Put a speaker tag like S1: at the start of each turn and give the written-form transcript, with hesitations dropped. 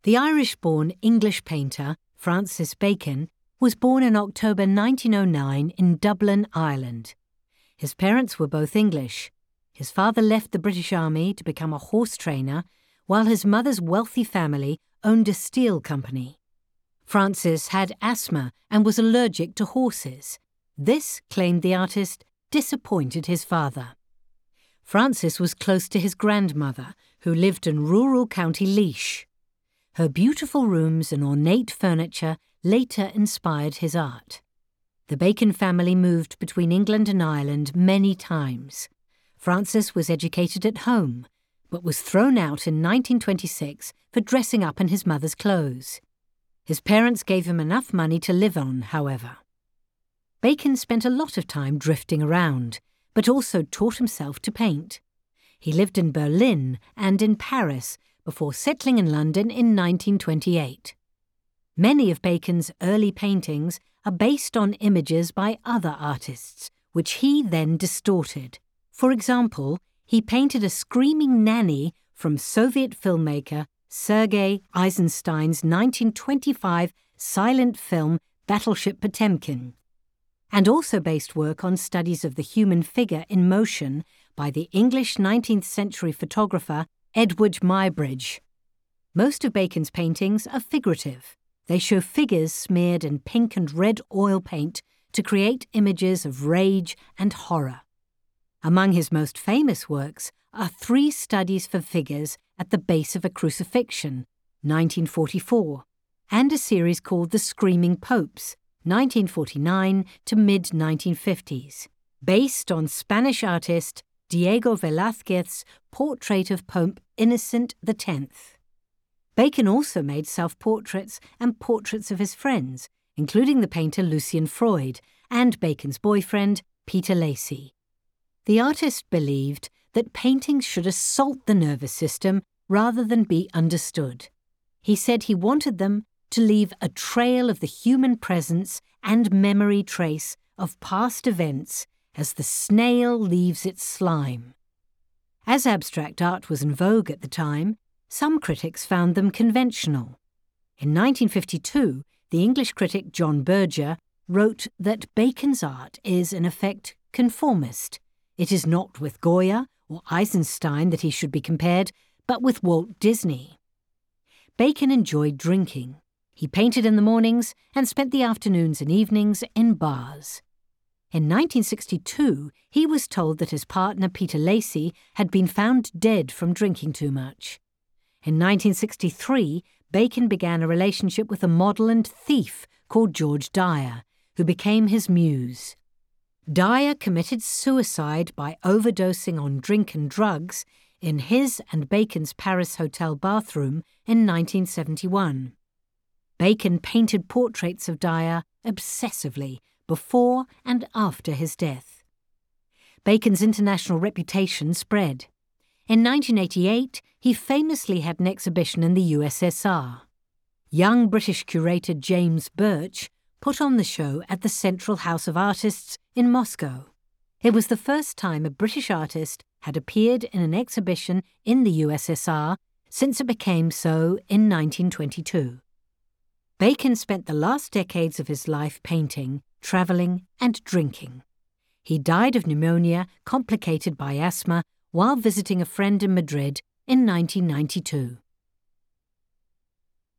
S1: The Irish-born English painter Francis Bacon was born in October 1909 in Dublin, Ireland. His parents were both English. His father left the British Army to become a horse trainer, while his mother's wealthy family owned a steel company. Francis had asthma and was allergic to horses. This, claimed the artist, disappointed his father. Francis was close to his grandmother, who lived in rural County Laois. Her beautiful rooms and ornate furniture later inspired his art. The Bacon family moved between England and Ireland many times. Francis was educated at home, but was thrown out in 1926 for dressing up in his mother's clothes. His parents gave him enough money to live on, however. Bacon spent a lot of time drifting around, but also taught himself to paint. He lived in Berlin and in Paris before settling in London in 1928. Many of Bacon's early paintings are based on images by other artists, which he then distorted. For example, he painted a screaming nanny from Soviet filmmaker Sergei Eisenstein's 1925 silent film Battleship Potemkin, and also based work on studies of the human figure in motion by the English 19th century photographer Edward Muybridge. Most of Bacon's paintings are figurative. They show figures smeared in pink and red oil paint to create images of rage and horror. Among his most famous works are 3 studies for figures at the base of a crucifixion, 1944, and a series called The Screaming Popes, 1949 to mid-1950s, based on Spanish artist Diego Velázquez's portrait of Pope Innocent X. Bacon also made self-portraits and portraits of his friends, including the painter Lucian Freud and Bacon's boyfriend, Peter Lacy. The artist believed that paintings should assault the nervous system rather than be understood. He said he wanted them to leave a trail of the human presence and memory trace of past events as the snail leaves its slime. As abstract art was in vogue at the time, some critics found them conventional. In 1952, the English critic John Berger wrote that Bacon's art is, in effect, conformist. It is not with Goya or Eisenstein that he should be compared, but with Walt Disney. Bacon enjoyed drinking. He painted in the mornings and spent the afternoons and evenings in bars. In 1962, he was told that his partner Peter Lacy had been found dead from drinking too much. In 1963, Bacon began a relationship with a model and thief called George Dyer, who became his muse. Dyer committed suicide by overdosing on drink and drugs in his and Bacon's Paris hotel bathroom in 1971. Bacon painted portraits of Dyer obsessively before and after his death. Bacon's international reputation spread. In 1988, he famously had an exhibition in the USSR. Young British curator James Birch put on the show at the Central House of Artists in Moscow. It was the first time a British artist had appeared in an exhibition in the USSR since it became so in 1922. Bacon spent the last decades of his life painting, travelling and drinking. He died of pneumonia complicated by asthma while visiting a friend in Madrid in 1992.